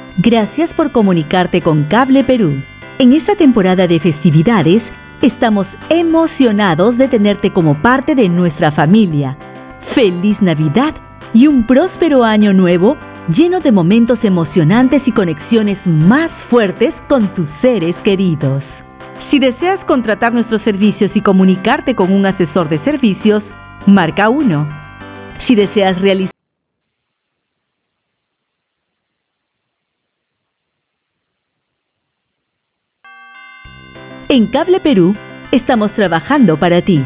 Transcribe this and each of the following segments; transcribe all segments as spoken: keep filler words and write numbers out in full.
Gracias por comunicarte con Cable Perú. En esta temporada de festividades, estamos emocionados de tenerte como parte de nuestra familia. ¡Feliz Navidad y un próspero año nuevo lleno de momentos emocionantes y conexiones más fuertes con tus seres queridos! Si deseas contratar nuestros servicios y comunicarte con un asesor de servicios, marca uno. Si deseas realizar En Cable Perú, estamos trabajando para ti.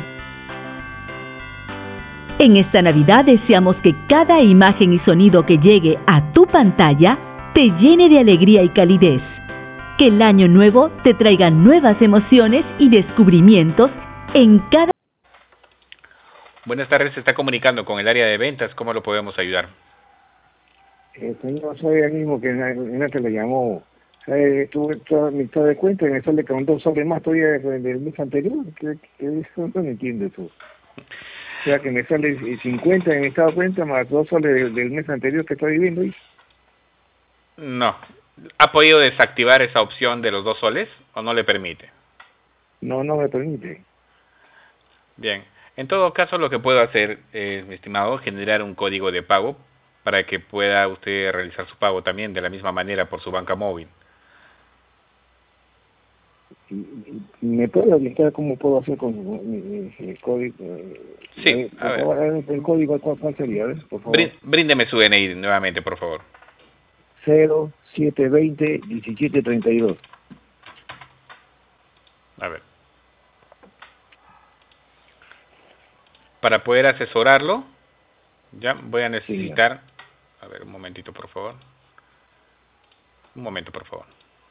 En esta Navidad deseamos que cada imagen y sonido que llegue a tu pantalla te llene de alegría y calidez. Que el año nuevo te traiga nuevas emociones y descubrimientos en cada... Buenas tardes, se está comunicando con el área de ventas. ¿Cómo lo podemos ayudar? Eh, señor, soy el mismo que en la, en la que le llamó. Eh, tuve toda mi estado de cuenta y me sale con dos soles más todavía del, del mes anterior. ¿Qué, qué, eso no entiendo eso? O sea, que me sale cincuenta en mi estado de cuenta más dos soles del, del mes anterior que estoy viviendo. ¿Y? No. ¿Ha podido desactivar esa opción de los dos soles o no le permite? No, no me permite. Bien. En todo caso, lo que puedo hacer, eh, mi estimado, generar un código de pago para que pueda usted realizar su pago también de la misma manera por su banca móvil. ¿Me puede orientar cómo puedo hacer con mi, mi, mi código? Sí, Eh, a ver. favor, el, el código, ¿cuál, cuál sería? A ver, por favor. Bríndeme su D N I nuevamente, por favor. cero siete veinte diecisiete treinta y dos. A ver. Para poder asesorarlo, ya voy a necesitar... A ver, un momentito, por favor. Un momento, por favor.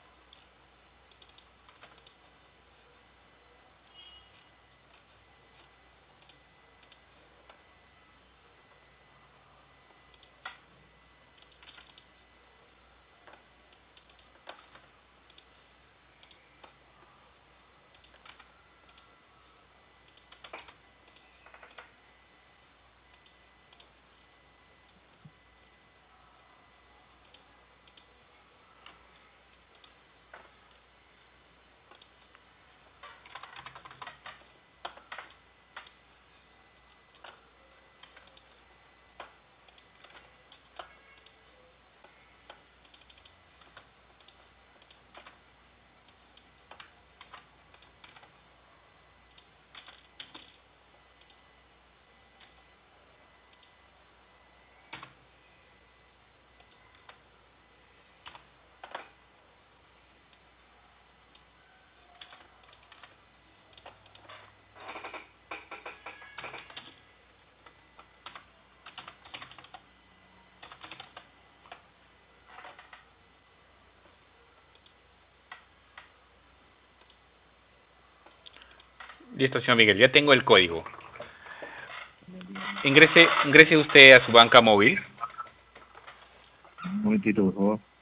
Listo, señor Miguel, ya tengo el código. Ingrese, ingrese usted a su banca móvil. Un momentito, por favor.